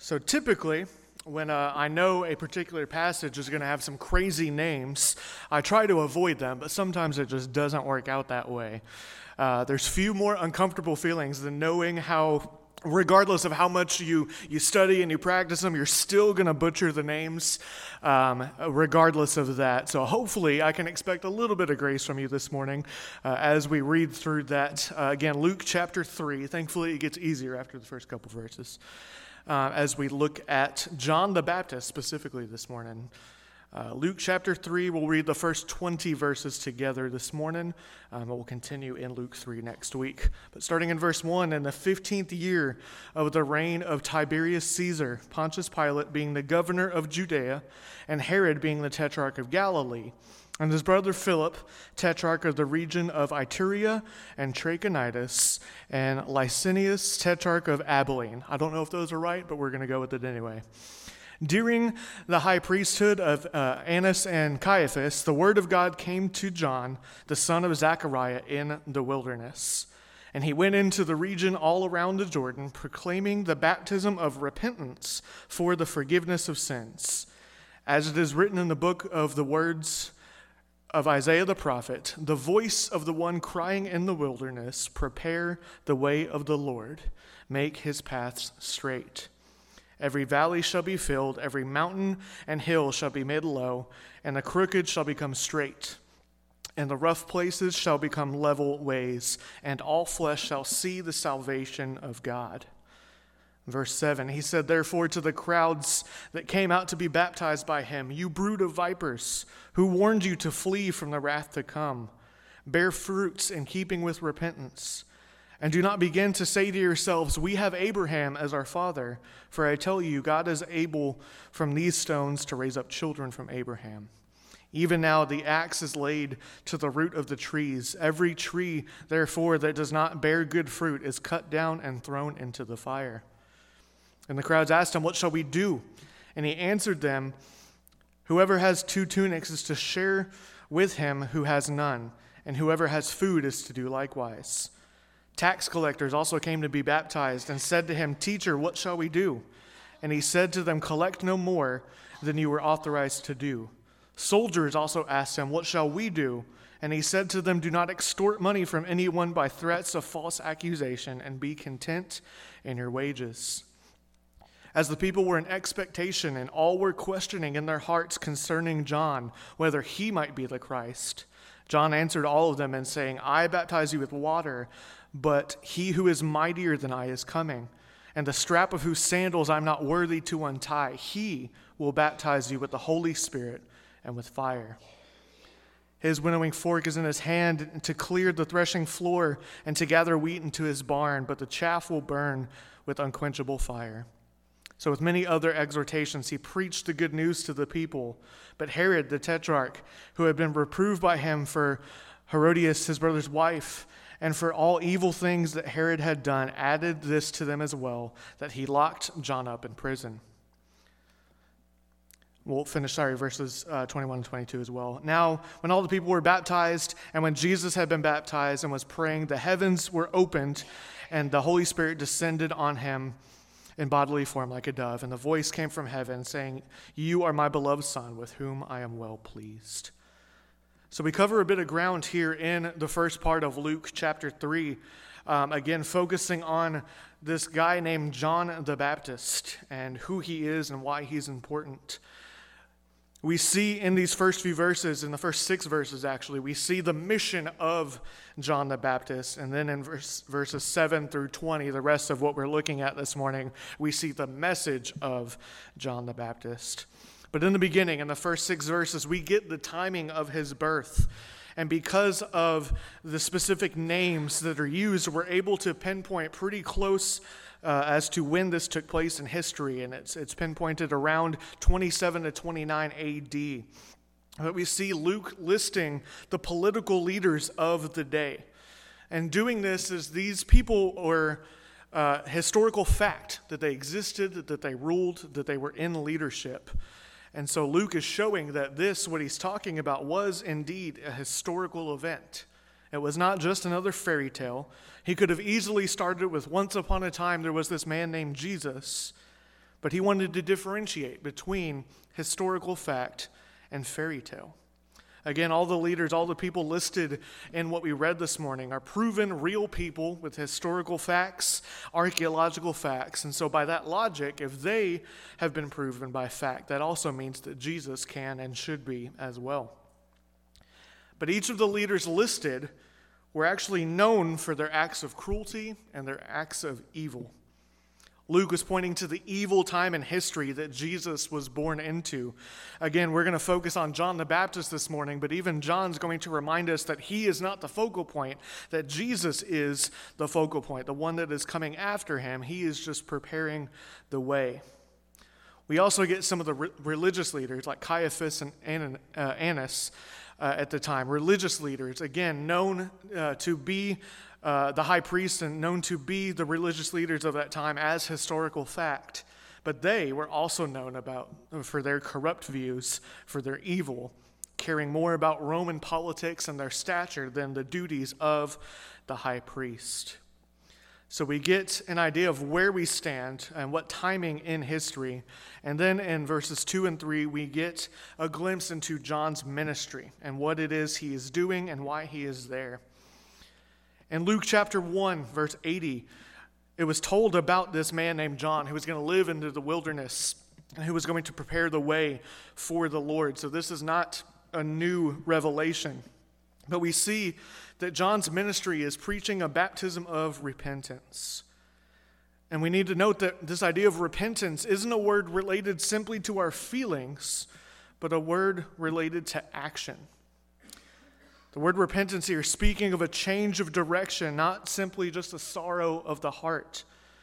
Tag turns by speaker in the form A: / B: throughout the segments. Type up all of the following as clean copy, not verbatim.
A: So typically, when I know a particular passage is going to have some crazy names, I try to avoid them, but sometimes it just doesn't work out that way. There's few more uncomfortable feelings than knowing how, regardless of how much you study and you practice them, you're still going to butcher the names, regardless of that. So hopefully I can expect a little bit of grace from you this morning as we read through that. Again, Luke chapter 3. Thankfully, it gets easier after the first couple verses. As we look at John the Baptist specifically this morning. Luke chapter 3, we'll read the first 20 verses together this morning. We'll continue in Luke 3 next week. But starting in verse 1, in the 15th year of the reign of Tiberius Caesar, Pontius Pilate being the governor of Judea, and Herod being the tetrarch of Galilee, and his brother Philip, tetrarch of the region of Iturea and Trachonitis, and Licinius, tetrarch of Abilene. I don't know if those are right, but we're going to go with it anyway. During the high priesthood of Annas and Caiaphas, the word of God came to John, the son of Zechariah, in the wilderness. And he went into the region all around the Jordan, proclaiming the baptism of repentance for the forgiveness of sins. As it is written in the book of the words of Isaiah the prophet, the voice of the one crying in the wilderness, prepare the way of the Lord, make his paths straight. Every valley shall be filled, every mountain and hill shall be made low, and the crooked shall become straight, and the rough places shall become level ways, and all flesh shall see the salvation of God. Verse 7, he said, therefore to the crowds that came out to be baptized by him, you brood of vipers, who warned you to flee from the wrath to come, bear fruits in keeping with repentance. And do not begin to say to yourselves, we have Abraham as our father. For I tell you, God is able from these stones to raise up children from Abraham. Even now the axe is laid to the root of the trees. Every tree, therefore, that does not bear good fruit is cut down and thrown into the fire. And the crowds asked him, what shall we do? And he answered them, whoever has 2 tunics is to share with him who has none, and whoever has food is to do likewise. Tax collectors also came to be baptized and said to him, teacher, what shall we do? And he said to them, collect no more than you were authorized to do. Soldiers also asked him, what shall we do? And he said to them, do not extort money from anyone by threats of false accusation, and be content in your wages. As the people were in expectation and all were questioning in their hearts concerning John, whether he might be the Christ, John answered all of them and saying, I baptize you with water, but he who is mightier than I is coming, and the strap of whose sandals I'm not worthy to untie. He will baptize you with the Holy Spirit and with fire. His winnowing fork is in his hand to clear the threshing floor and to gather wheat into his barn, but the chaff will burn with unquenchable fire. So with many other exhortations, he preached the good news to the people. But Herod the tetrarch, who had been reproved by him for Herodias, his brother's wife, and for all evil things that Herod had done, added this to them as well, that he locked John up in prison. We'll finish, verses 21 and 22 as well. Now, when all the people were baptized, and when Jesus had been baptized and was praying, the heavens were opened, and the Holy Spirit descended on him in bodily form like a dove. And the voice came from heaven saying, you are my beloved Son, with whom I am well pleased. So we cover a bit of ground here in the first part of Luke chapter 3, again focusing on this guy named John the Baptist and who he is and why he's important. We see in these first few verses, in the first 6 verses actually, we see the mission of John the Baptist. And then in verses 7 through 20, the rest of what we're looking at this morning, we see the message of John the Baptist. But in the beginning, in the first 6 verses, we get the timing of his birth. And because of the specific names that are used, we're able to pinpoint pretty close as to when this took place in history. And it's pinpointed around 27 to 29 AD. But we see Luke listing the political leaders of the day. And doing this is these people were historical fact that they existed, that they ruled, that they were in leadership. And so Luke is showing that this, what he's talking about, was indeed a historical event. It was not just another fairy tale. He could have easily started with once upon a time there was this man named Jesus. but he wanted to differentiate between historical fact and fairy tale. Again, all the leaders, all the people listed in what we read this morning are proven real people with historical facts, archaeological facts. And so by that logic, if they have been proven by fact, that also means that Jesus can and should be as well. But each of the leaders listed were actually known for their acts of cruelty and their acts of evil. Luke was pointing to the evil time in history that Jesus was born into. Again, we're going to focus on John the Baptist this morning, but even John's going to remind us that he is not the focal point, that Jesus is the focal point, the one that is coming after him. He is just preparing the way. We also get some of the religious leaders like Caiaphas and Annas at the time, religious leaders, again, known to be the high priest and known to be the religious leaders of that time as historical fact. But they were also known for their corrupt views, for their evil, caring more about Roman politics and their stature than the duties of the high priest. So we get an idea of where we stand and what timing in history. And then in verses 2 and 3, we get a glimpse into John's ministry and what it is he is doing and why he is there. In Luke chapter 1, verse 80, it was told about this man named John who was going to live into the wilderness and who was going to prepare the way for the Lord. So this is not a new revelation. But we see that John's ministry is preaching a baptism of repentance. And we need to note that this idea of repentance isn't a word related simply to our feelings, but a word related to action. The word repentance here is speaking of a change of direction, not simply just a sorrow of the heart.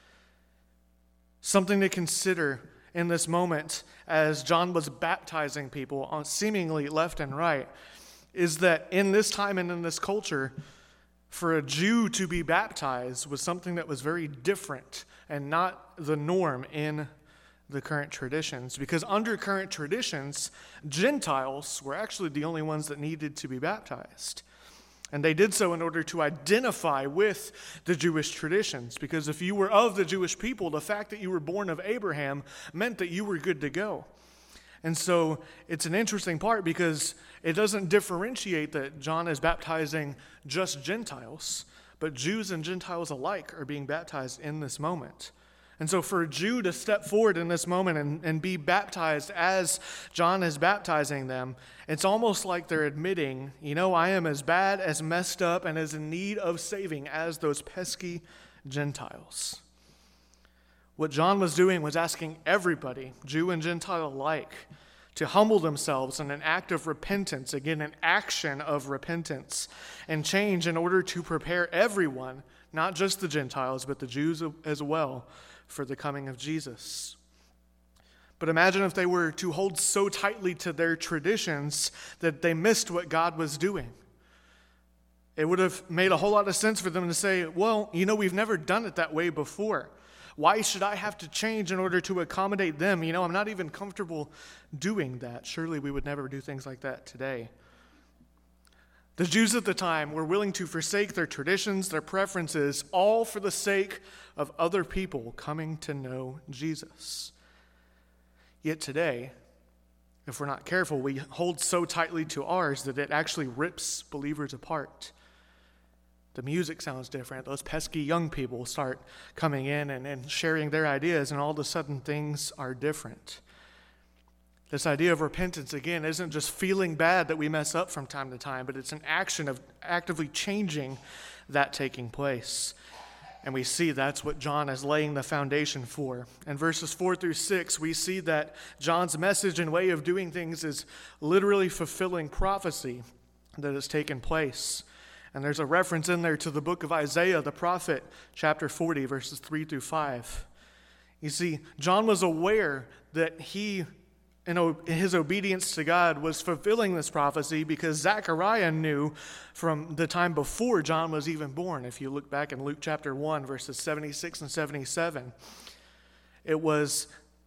A: Something to consider in this moment as John was baptizing people on seemingly left and right is that in this time and in this culture, for a Jew to be baptized was something that was very different and not the norm in the current traditions, because under current traditions, Gentiles were actually the only ones that needed to be baptized. And they did so in order to identify with the Jewish traditions, because if you were of the Jewish people, the fact that you were born of Abraham meant that you were good to go. And so it's an interesting part because it doesn't differentiate that John is baptizing just Gentiles, but Jews and Gentiles alike are being baptized in this moment. And so for a Jew to step forward in this moment and be baptized as John is baptizing them, it's almost like they're admitting, I am as bad, as messed up, and as in need of saving as those pesky Gentiles. What John was doing was asking everybody, Jew and Gentile alike, to humble themselves in an act of repentance, again, an action of repentance and change in order to prepare everyone, not just the Gentiles, but the Jews as well, for the coming of Jesus. But imagine if they were to hold so tightly to their traditions that they missed what God was doing. It would have made a whole lot of sense for them to say, well, we've never done it that way before. Why should I have to change in order to accommodate them? I'm not even comfortable doing that. Surely we would never do things like that today. The Jews at the time were willing to forsake their traditions, their preferences, all for the sake of other people coming to know Jesus. Yet today, if we're not careful, we hold so tightly to ours that it actually rips believers apart. The music sounds different. Those pesky young people start coming in and sharing their ideas, and all of a sudden things are different. This idea of repentance, again, isn't just feeling bad that we mess up from time to time, but it's an action of actively changing that taking place. And we see that's what John is laying the foundation for. In verses 4 through 6, we see that John's message and way of doing things is literally fulfilling prophecy that has taken place. And there's a reference in there to the book of Isaiah, the prophet, chapter 40, verses 3 through 5. You see, John was aware that he, in his obedience to God, was fulfilling this prophecy because Zechariah knew from the time before John was even born. If you look back in Luke chapter 1, verses 76 and 77, it was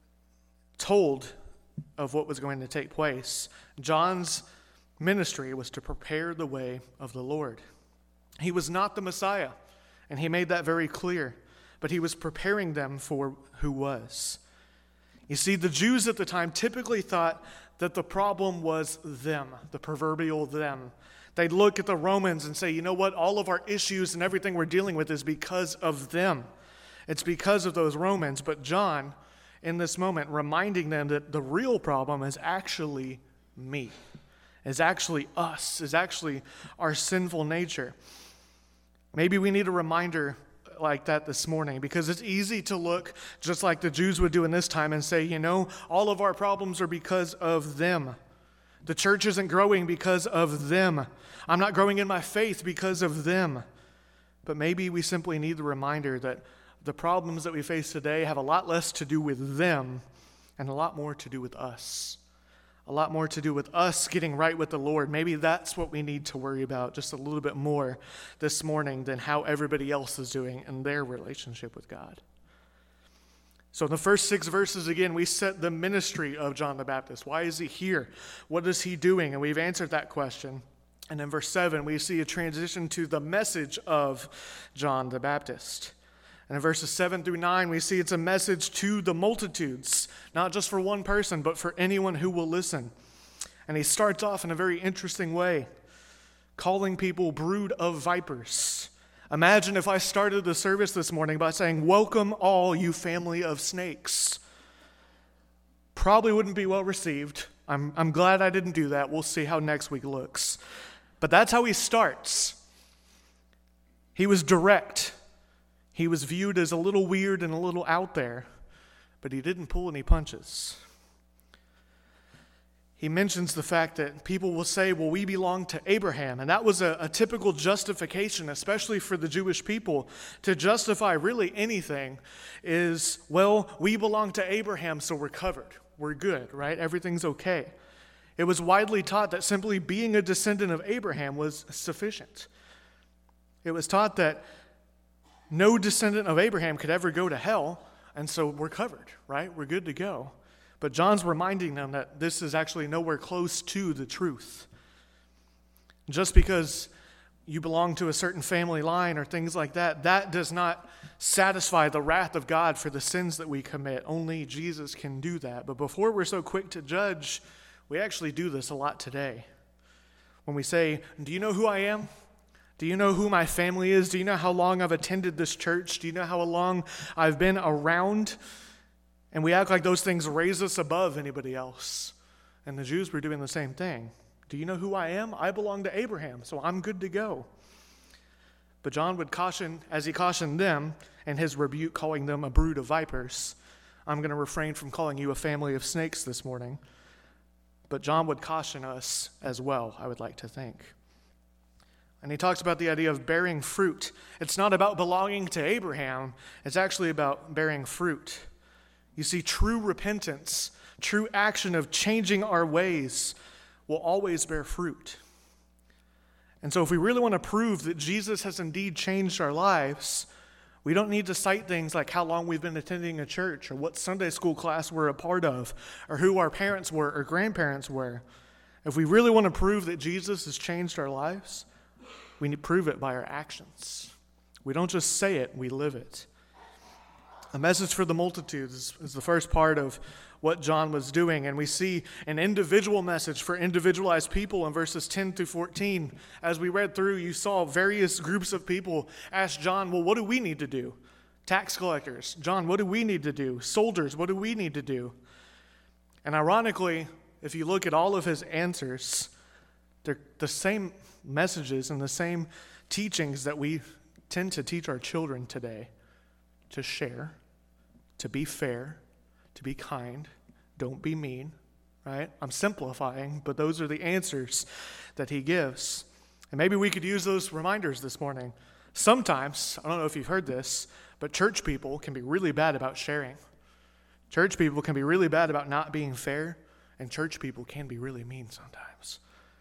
A: told of what was going to take place. John's ministry was to prepare the way of the Lord. He was not the Messiah, and he made that very clear, but he was preparing them for who was. You see, the Jews at the time typically thought that the problem was them, the proverbial them. They'd look at the Romans and say, you know what, all of our issues and everything we're dealing with is because of them. It's because of those Romans. But John, in this moment, reminding them that the real problem is actually me, is actually us, is actually our sinful nature. Maybe we need a reminder like that this morning, because it's easy to look just like the Jews would do in this time and say, you know, all of our problems are because of them. The church isn't growing because of them. I'm not growing in my faith because of them. But maybe we simply need the reminder that the problems that we face today have a lot less to do with them and a lot more to do with us. A lot more to do with us getting right with the Lord. Maybe that's what we need to worry about just a little bit more this morning than how everybody else is doing in their relationship with God. So in the first 6 verses, again, we set the ministry of John the Baptist. Why is he here? What is he doing? And we've answered that question. And in verse 7, we see a transition to the message of John the Baptist. And in verses 7 through 9, we see it's a message to the multitudes, not just for one person, but for anyone who will listen. And he starts off in a very interesting way, calling people brood of vipers. Imagine if I started the service this morning by saying, welcome all you family of snakes. Probably wouldn't be well received. I'm glad I didn't do that. We'll see how next week looks. But that's how he starts. He was direct. He was viewed as a little weird and a little out there, but he didn't pull any punches. He mentions the fact that people will say, well, we belong to Abraham. And that was a typical justification, especially for the Jewish people, to justify really anything is, well, we belong to Abraham, so we're covered. We're good, right? Everything's okay. It was widely taught that simply being a descendant of Abraham was sufficient. It was taught that no descendant of Abraham could ever go to hell, and so we're covered, right? We're good to go. But John's reminding them that this is actually nowhere close to the truth. Just because you belong to a certain family line or things like that, that does not satisfy the wrath of God for the sins that we commit. Only Jesus can do that. But before we're so quick to judge, we actually do this a lot today. When we say, do you know who I am? Do you know who my family is? Do you know how long I've attended this church? Do you know how long I've been around? And we act like those things raise us above anybody else. And the Jews were doing the same thing. Do you know who I am? I belong to Abraham, so I'm good to go. But John would caution, as he cautioned them in his rebuke, calling them a brood of vipers. I'm going to refrain from calling you a family of snakes this morning. But John would caution us as well, I would like to think. And he talks about the idea of bearing fruit. It's not about belonging to Abraham. It's actually about bearing fruit. You see, true repentance, true action of changing our ways will always bear fruit. And so if we really want to prove that Jesus has indeed changed our lives, we don't need to cite things like how long we've been attending a church or what Sunday school class we're a part of or who our parents were or grandparents were. If we really want to prove that Jesus has changed our lives, we need to prove it by our actions. We don't just say it, we live it. A message for the multitudes is the first part of what John was doing. And we see an individual message for individualized people in verses 10 through 14. As we read through, you saw various groups of people ask John, well, what do we need to do? Tax collectors. John, what do we need to do? Soldiers, what do we need to do? And ironically, if you look at all of his answers, they're the same messages and the same teachings that we tend to teach our children today. To share, to be fair, to be kind, don't be mean, right? I'm simplifying, but those are the answers that he gives. And maybe we could use those reminders this morning. Sometimes, I don't know if you've heard this, but church people can be really bad about sharing. Church people can be really bad about not being fair, and church people can be really mean sometimes.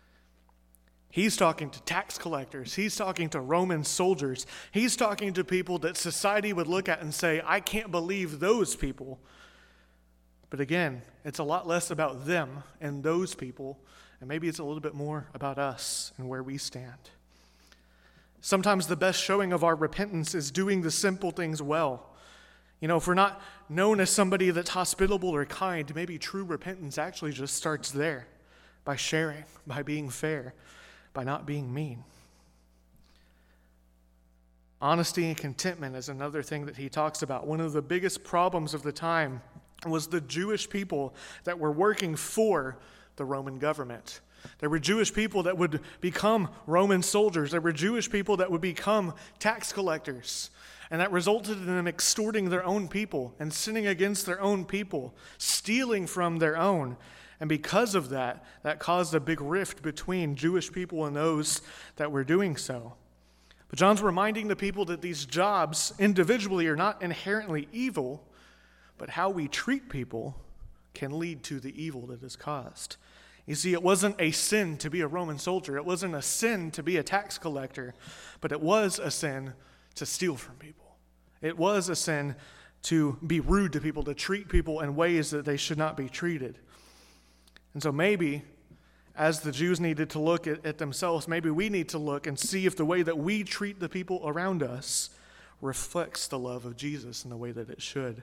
A: He's talking to tax collectors. He's talking to Roman soldiers. He's talking to people that society would look at and say, I can't believe those people. But again, it's a lot less about them and those people, and maybe it's a little bit more about us and where we stand. Sometimes the best showing of our repentance is doing the simple things well. If we're not known as somebody that's hospitable or kind, maybe true repentance actually just starts there, by sharing, by being fair, by not being mean. Honesty and contentment is another thing that he talks about. One of the biggest problems of the time was the Jewish people that were working for the Roman government. There were Jewish people that would become Roman soldiers. There were Jewish people that would become tax collectors. And that resulted in them extorting their own people and sinning against their own people, stealing from their own. And because of that, that caused a big rift between Jewish people and those that were doing so. But John's reminding the people that these jobs individually are not inherently evil, but how we treat people can lead to the evil that is caused. You see, it wasn't a sin to be a Roman soldier. It wasn't a sin to be a tax collector, but it was a sin to steal from people. It was a sin to be rude to people, to treat people in ways that they should not be treated. And so maybe, as the Jews needed to look at themselves, maybe we need to look and see if the way that we treat the people around us reflects the love of Jesus in the way that it should.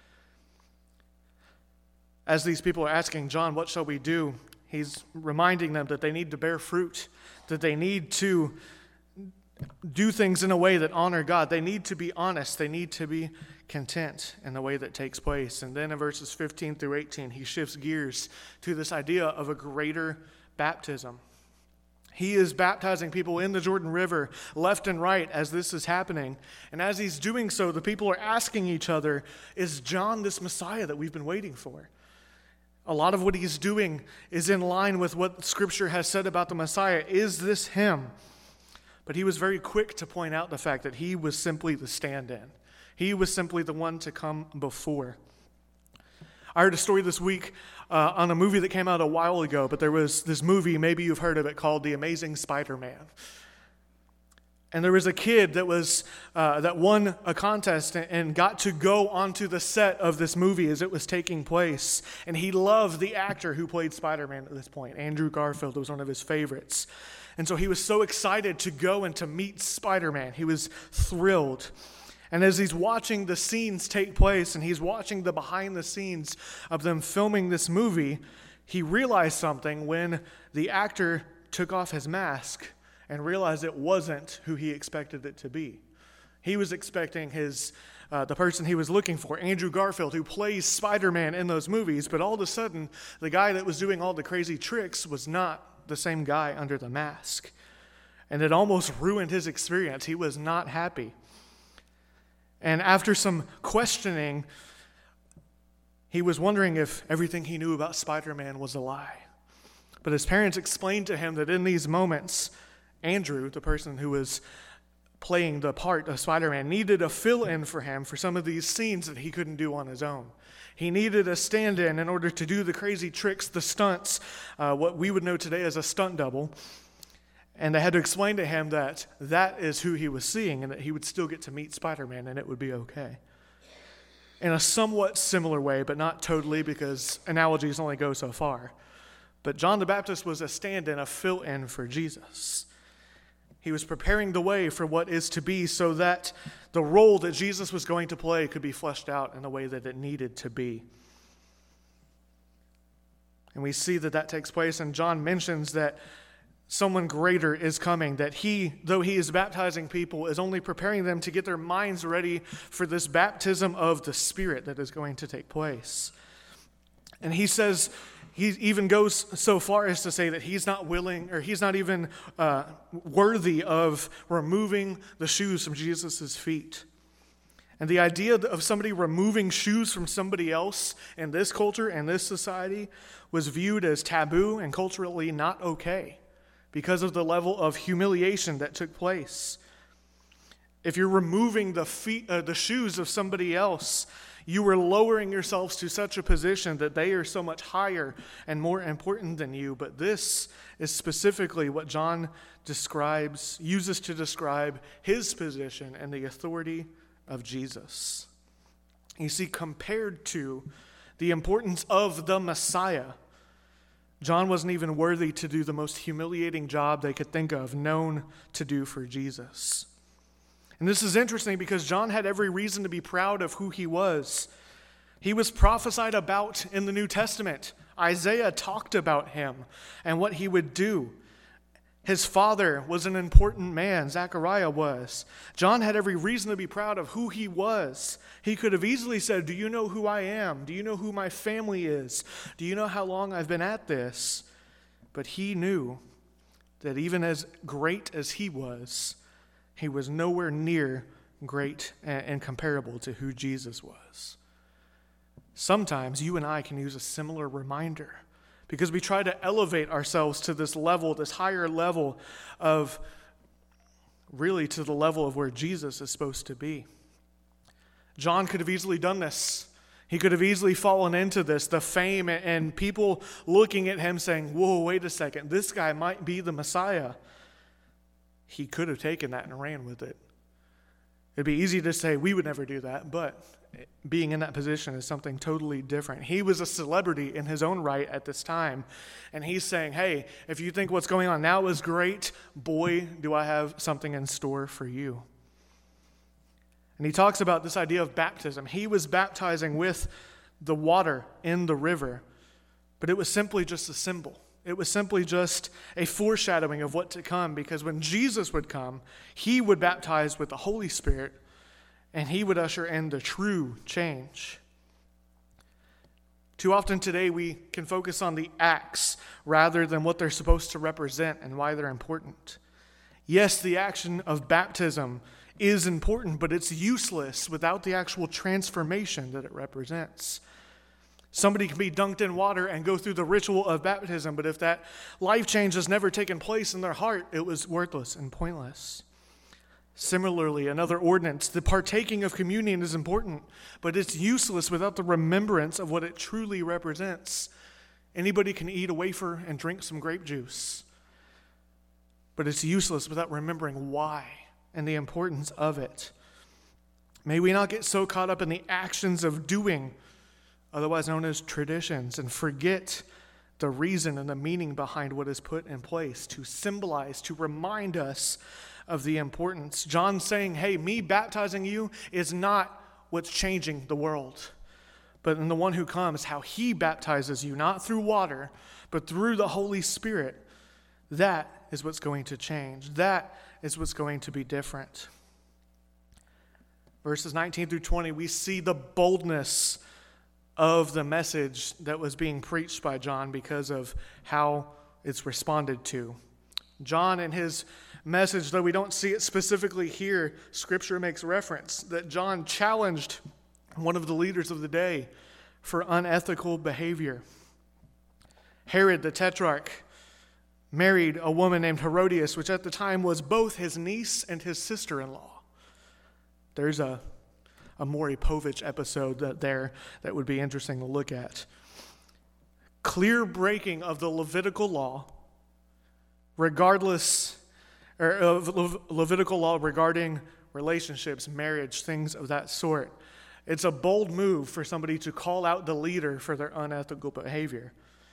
A: As these people are asking John, what shall we do? He's reminding them that they need to bear fruit, that they need to do things in a way that honor God. They need to be honest. They need to be content in the way that takes place. And then in verses 15 through 18, he shifts gears to this idea of a greater baptism. He is baptizing people in the Jordan River left and right as this is happening. And as he's doing so, the people are asking each other, is John this Messiah that we've been waiting for? A lot of what he's doing is in line with what Scripture has said about the Messiah. Is this him? But he was very quick to point out the fact that he was simply the stand-in. He was simply the one to come before. I heard a story this week on a movie that came out a while ago, but there was this movie, maybe you've heard of it, called The Amazing Spider-Man. And there was a kid that won a contest and got to go onto the set of this movie as it was taking place. And he loved the actor who played Spider-Man at this point. Andrew Garfield was one of his favorites. And so he was so excited to go and to meet Spider-Man. He was thrilled. And as he's watching the scenes take place and he's watching the behind the scenes of them filming this movie, he realized something when the actor took off his mask and realized it wasn't who he expected it to be. He was expecting the person he was looking for, Andrew Garfield, who plays Spider-Man in those movies, but all of a sudden, the guy that was doing all the crazy tricks was not the same guy under the mask. And it almost ruined his experience. He was not happy. And after some questioning, he was wondering if everything he knew about Spider-Man was a lie. But his parents explained to him that in these moments, Andrew, the person who was playing the part of Spider-Man, needed a fill-in for him for some of these scenes that he couldn't do on his own. He needed a stand-in in order to do the crazy tricks, the stunts, what we would know today as a stunt double. And they had to explain to him that that is who he was seeing and that he would still get to meet Spider-Man and it would be okay. In a somewhat similar way, but not totally because analogies only go so far. But John the Baptist was a stand-in, a fill-in for Jesus. He was preparing the way for what is to be so that the role that Jesus was going to play could be fleshed out in the way that it needed to be. And we see that takes place, and John mentions that someone greater is coming, that he, though he is baptizing people, is only preparing them to get their minds ready for this baptism of the Spirit that is going to take place. And he says, he even goes so far as to say that he's not willing, or he's not even worthy of removing the shoes from Jesus' feet. And the idea of somebody removing shoes from somebody else in this culture and this society was viewed as taboo and culturally not okay because of the level of humiliation that took place. If you're removing the shoes of somebody else, you were lowering yourselves to such a position that they are so much higher and more important than you. But this is specifically what John uses to describe his position and the authority of Jesus. You see, compared to the importance of the Messiah, John wasn't even worthy to do the most humiliating job they could think of, known to do for Jesus. And this is interesting because John had every reason to be proud of who he was. He was prophesied about in the New Testament. Isaiah talked about him and what he would do. His father was an important man, Zechariah was. John had every reason to be proud of who he was. He could have easily said, "Do you know who I am? Do you know who my family is? Do you know how long I've been at this?" But he knew that even as great as he was nowhere near great and comparable to who Jesus was. Sometimes you and I can use a similar reminder because we try to elevate ourselves to this level, this higher level of, really to the level of where Jesus is supposed to be. John could have easily done this. He could have easily fallen into this, the fame and people looking at him saying, "Whoa, wait a second, this guy might be the Messiah." He could have taken that and ran with it. It'd be easy to say we would never do that, but being in that position is something totally different. He was a celebrity in his own right at this time, and he's saying, "Hey, if you think what's going on now is great, boy, do I have something in store for you." And he talks about this idea of baptism. He was baptizing with the water in the river, but it was simply just a symbol. It was simply just a foreshadowing of what to come, because when Jesus would come, he would baptize with the Holy Spirit, and he would usher in the true change. Too often today we can focus on the acts rather than what they're supposed to represent and why they're important. Yes, the action of baptism is important, but it's useless without the actual transformation that it represents. Somebody can be dunked in water and go through the ritual of baptism, but if that life change has never taken place in their heart, it was worthless and pointless. Similarly, another ordinance, the partaking of communion is important, but it's useless without the remembrance of what it truly represents. Anybody can eat a wafer and drink some grape juice, but it's useless without remembering why and the importance of it. May we not get so caught up in the actions of doing, otherwise known as traditions, and forget the reason and the meaning behind what is put in place to symbolize, to remind us of the importance. John saying, "Hey, me baptizing you is not what's changing the world, but in the one who comes, how he baptizes you, not through water, but through the Holy Spirit. That is what's going to change. That is what's going to be different." Verses 19 through 20, we see the boldness of the message that was being preached by John because of how it's responded to. John, in his message, though we don't see it specifically here, Scripture makes reference that John challenged one of the leaders of the day for unethical behavior. Herod the Tetrarch married a woman named Herodias, which at the time was both his niece and his sister-in-law. There's a Maury Povich episode that would be interesting to look at. Clear breaking of the Levitical law, regarding relationships, marriage, things of that sort. It's a bold move for somebody to call out the leader for their unethical behavior.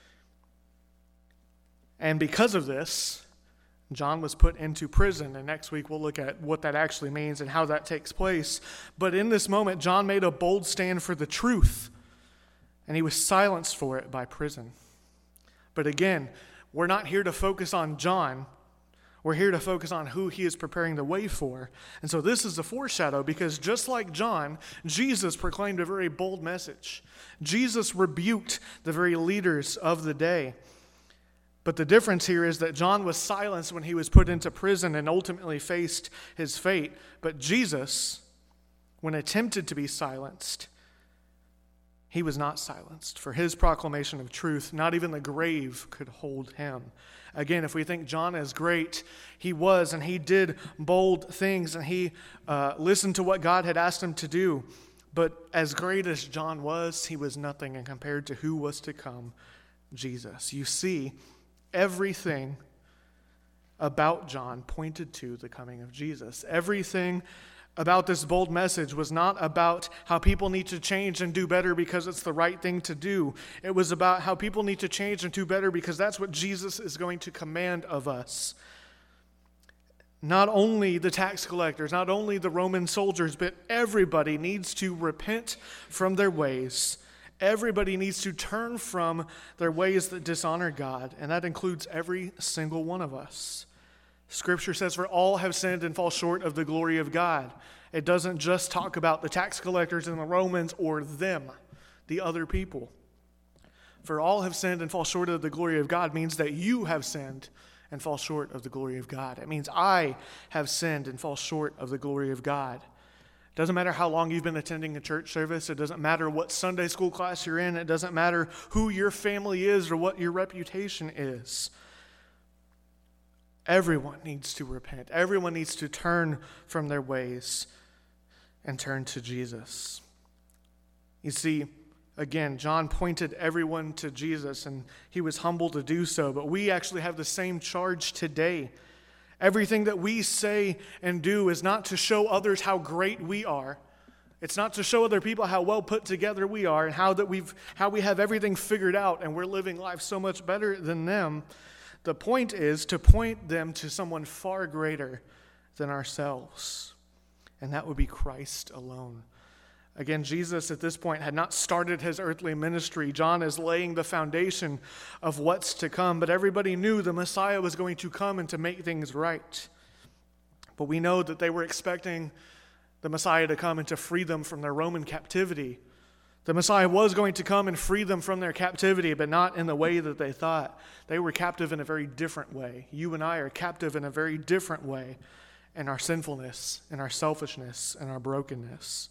A: And because of this, John was put into prison, and next week we'll look at what that actually means and how that takes place. But in this moment, John made a bold stand for the truth, and he was silenced for it by prison. But again, we're not here to focus on John. We're here to focus on who he is preparing the way for. And so this is a foreshadow, because just like John, Jesus proclaimed a very bold message. Jesus rebuked the very leaders of the day. But the difference here is that John was silenced when he was put into prison and ultimately faced his fate. But Jesus, when attempted to be silenced, he was not silenced. For his proclamation of truth, not even the grave could hold him. Again, if we think John is great, he was, and he did bold things, and he listened to what God had asked him to do. But as great as John was, he was nothing and compared to who was to come, Jesus. You see, everything about John pointed to the coming of Jesus. Everything about this bold message was not about how people need to change and do better because it's the right thing to do. It was about how people need to change and do better because that's what Jesus is going to command of us. not only the tax collectors, not only the Roman soldiers, but everybody needs to repent from their ways. Everybody needs to turn from their ways that dishonor God, and that includes every single one of us. Scripture says, for all have sinned and fall short of the glory of God. It doesn't just talk about the tax collectors and the Romans or them, the other people. For all have sinned and fall short of the glory of God means that you have sinned and fall short of the glory of God. It means I have sinned and fall short of the glory of God. It doesn't matter how long you've been attending a church service. It doesn't matter what Sunday school class you're in. It doesn't matter who your family is or what your reputation is. Everyone needs to repent. Everyone needs to turn from their ways and turn to Jesus. You see, again, John pointed everyone to Jesus, and he was humble to do so, but we actually have the same charge today. Everything that we say and do is not to show others how great we are. It's not to show other people how well put together we are and how we have everything figured out and we're living life so much better than them. The point is to point them to someone far greater than ourselves, and that would be Christ alone. Again, Jesus at this point had not started his earthly ministry. John is laying the foundation of what's to come, but everybody knew the Messiah was going to come and to make things right. But we know that they were expecting the Messiah to come and to free them from their Roman captivity. The Messiah was going to come and free them from their captivity, but not in the way that they thought. They were captive in a very different way. You and I are captive in a very different way in our sinfulness, in our selfishness, in our brokenness.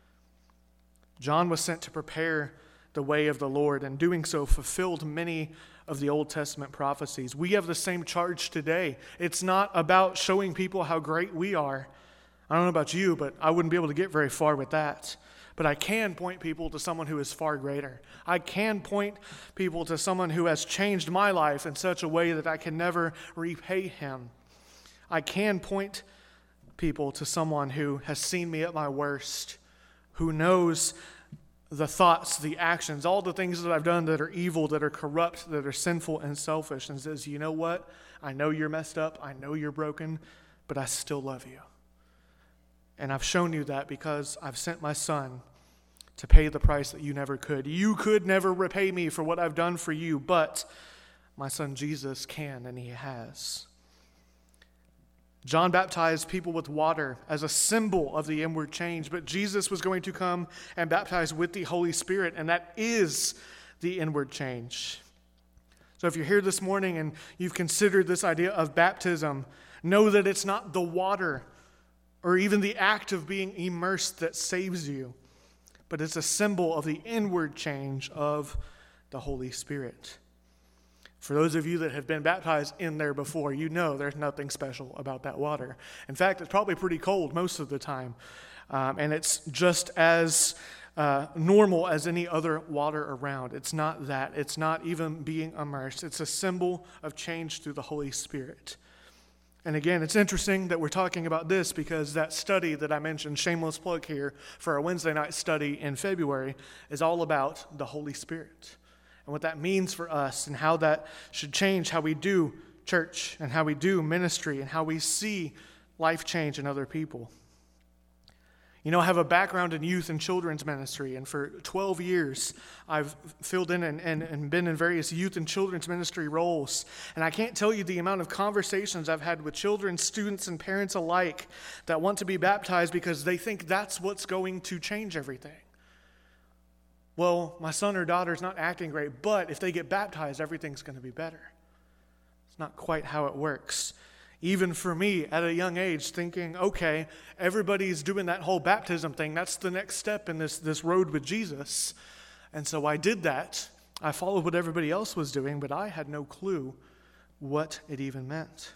A: John was sent to prepare the way of the Lord, and doing so fulfilled many of the Old Testament prophecies. We have the same charge today. It's not about showing people how great we are. I don't know about you, but I wouldn't be able to get very far with that. But I can point people to someone who is far greater. I can point people to someone who has changed my life in such a way that I can never repay him. I can point people to someone who has seen me at my worst, who knows the thoughts, the actions, all the things that I've done that are evil, that are corrupt, that are sinful and selfish, and says, you know what? I know you're messed up. I know you're broken, but I still love you. And I've shown you that because I've sent my son to pay the price that you never could. You could never repay me for what I've done for you, but my son Jesus can, and he has. John baptized people with water as a symbol of the inward change, but Jesus was going to come and baptize with the Holy Spirit, and that is the inward change. So if you're here this morning and you've considered this idea of baptism, know that it's not the water or even the act of being immersed that saves you, but it's a symbol of the inward change of the Holy Spirit. For those of you that have been baptized in there before, you know there's nothing special about that water. In fact, it's probably pretty cold most of the time, and it's just as normal as any other water around. It's not that. It's not even being immersed. It's a symbol of change through the Holy Spirit. And again, it's interesting that we're talking about this because that study that I mentioned, shameless plug here, for our Wednesday night study in February, is all about the Holy Spirit and what that means for us and how that should change how we do church and how we do ministry and how we see life change in other people. You know, I have a background in youth and children's ministry, and for 12 years, I've filled in and been in various youth and children's ministry roles. And I can't tell you the amount of conversations I've had with children, students, and parents alike that want to be baptized because they think that's what's going to change everything. Well, my son or daughter's not acting great, but if they get baptized, everything's going to be better. It's not quite how it works. Even for me, at a young age, thinking, okay, everybody's doing that whole baptism thing. That's the next step in this road with Jesus. And so I did that. I followed what everybody else was doing, but I had no clue what it even meant.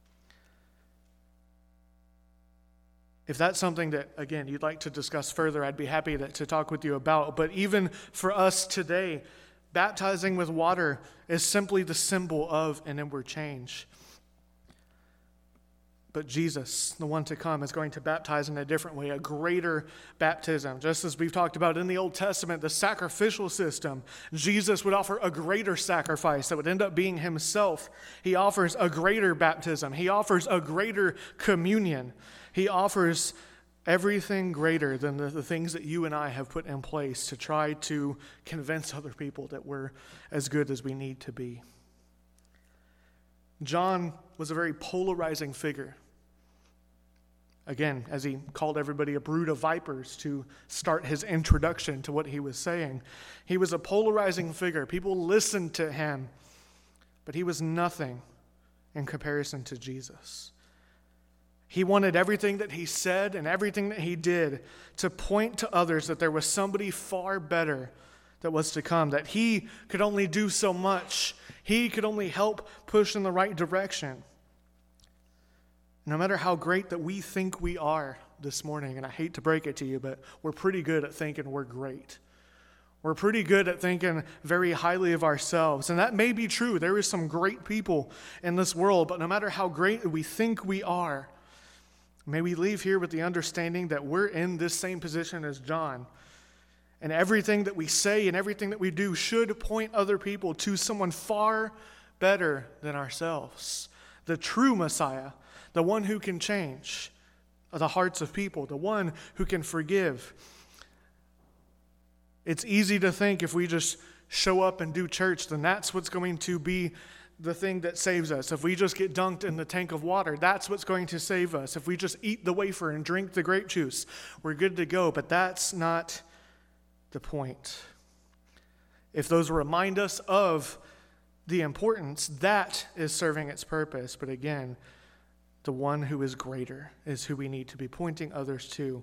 A: If that's something that, again, you'd like to discuss further, I'd be happy to talk with you about. But even for us today, baptizing with water is simply the symbol of an inward change. But Jesus, the one to come, is going to baptize in a different way, a greater baptism. Just as we've talked about in the Old Testament, the sacrificial system, Jesus would offer a greater sacrifice that would end up being himself. He offers a greater baptism. He offers a greater communion. He offers everything greater than the things that you and I have put in place to try to convince other people that we're as good as we need to be. John was a very polarizing figure. Again, as he called everybody a brood of vipers to start his introduction to what he was saying, he was a polarizing figure. People listened to him, but he was nothing in comparison to Jesus. He wanted everything that he said and everything that he did to point to others that there was somebody far better that was to come, that he could only do so much. He could only help push in the right direction. No matter how great that we think we are this morning, and I hate to break it to you, but we're pretty good at thinking we're great. We're pretty good at thinking very highly of ourselves. And that may be true. There is some great people in this world, but no matter how great we think we are, may we leave here with the understanding that we're in this same position as John. And everything that we say and everything that we do should point other people to someone far better than ourselves. The true Messiah, the one who can change the hearts of people, the one who can forgive. It's easy to think if we just show up and do church, then that's what's going to be the thing that saves us. If we just get dunked in the tank of water, that's what's going to save us. If we just eat the wafer and drink the grape juice, we're good to go. But that's not the point. If those remind us of the importance, that is serving its purpose. But again, the one who is greater is who we need to be pointing others to.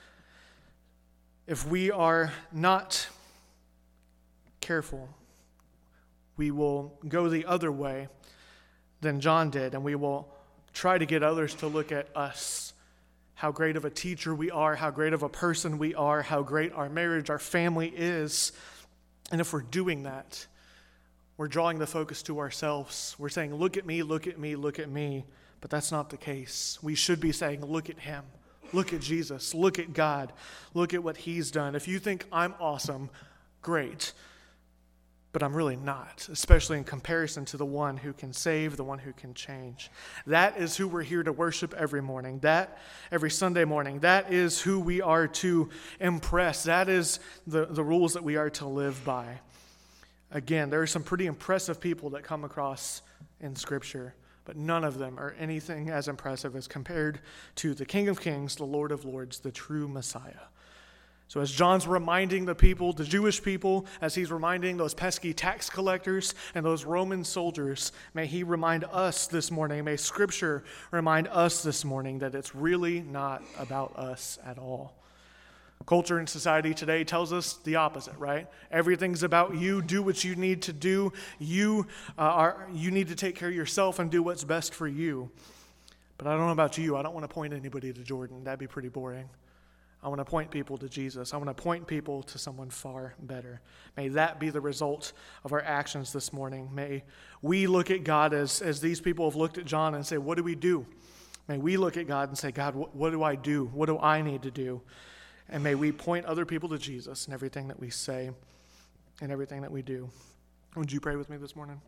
A: If we are not careful, we will go the other way than John did, and we will try to get others to look at us, how great of a teacher we are, how great of a person we are, how great our marriage, our family is. And if we're doing that, we're drawing the focus to ourselves. We're saying, look at me, look at me, look at me. But that's not the case. We should be saying, look at him. Look at Jesus. Look at God. Look at what he's done. If you think I'm awesome, great. But I'm really not, especially in comparison to the one who can save, the one who can change. That is who we're here to worship every morning. That every Sunday morning. That is who we are to impress. That is the rules that we are to live by. Again, there are some pretty impressive people that come across in Scripture, but none of them are anything as impressive as compared to the King of Kings, the Lord of Lords, the true Messiah. So as John's reminding the people, the Jewish people, as he's reminding those pesky tax collectors and those Roman soldiers, may he remind us this morning, may Scripture remind us this morning that it's really not about us at all. Culture and society today tells us the opposite, right? Everything's about you. Do what you need to do. You need to take care of yourself and do what's best for you. But I don't know about you. I don't want to point anybody to Jordan. That'd be pretty boring. I want to point people to Jesus. I want to point people to someone far better. May that be the result of our actions this morning. May we look at God as these people have looked at John and say, what do we do? May we look at God and say, God, what do I do? What do I need to do? And may we point other people to Jesus in everything that we say and everything that we do. Would you pray with me this morning?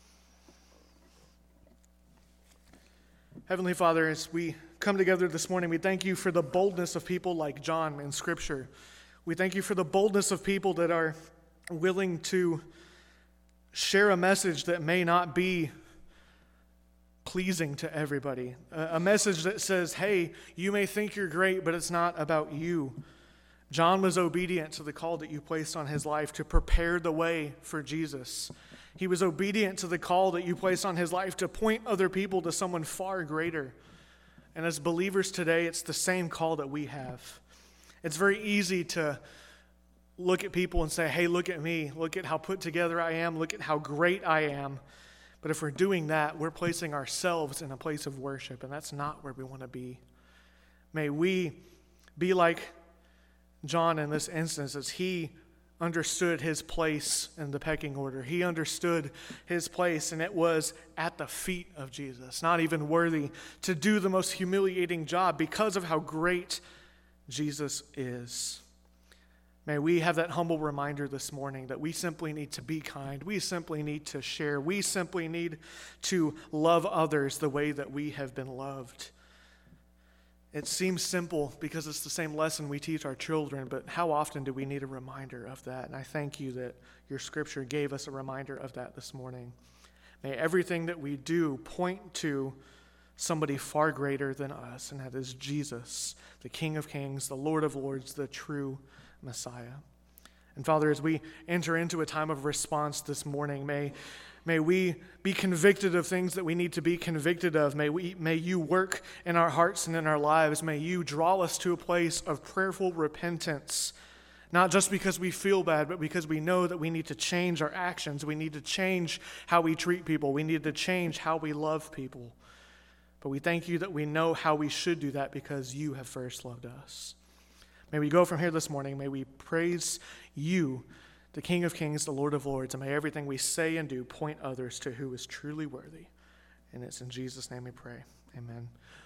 A: Heavenly Father, as we come together this morning, we thank you for the boldness of people like John in Scripture. We thank you for the boldness of people that are willing to share a message that may not be pleasing to everybody. A message that says, hey, you may think you're great, but it's not about you. John was obedient to the call that you placed on his life to prepare the way for Jesus. He was obedient to the call that you placed on his life to point other people to someone far greater. And as believers today, it's the same call that we have. It's very easy to look at people and say, hey, look at me. Look at how put together I am. Look at how great I am. But if we're doing that, we're placing ourselves in a place of worship, and that's not where we want to be. May we be like John in this instance as he understood his place in the pecking order. He understood his place, and it was at the feet of Jesus, not even worthy to do the most humiliating job because of how great Jesus is. May we have that humble reminder this morning that we simply need to be kind. We simply need to share. We simply need to love others the way that we have been loved. It seems simple because it's the same lesson we teach our children, but how often do we need a reminder of that? And I thank you that your scripture gave us a reminder of that this morning. May everything that we do point to somebody far greater than us, and that is Jesus, the King of Kings, the Lord of Lords, the true Messiah. And Father, as we enter into a time of response this morning, may we be convicted of things that we need to be convicted of. May you work in our hearts and in our lives. May you draw us to a place of prayerful repentance, not just because we feel bad, but because we know that we need to change our actions. We need to change how we treat people. We need to change how we love people. But we thank you that we know how we should do that because you have first loved us. May we go from here this morning. May we praise you, the King of Kings, the Lord of Lords, and may everything we say and do point others to who is truly worthy. And it's in Jesus' name we pray. Amen.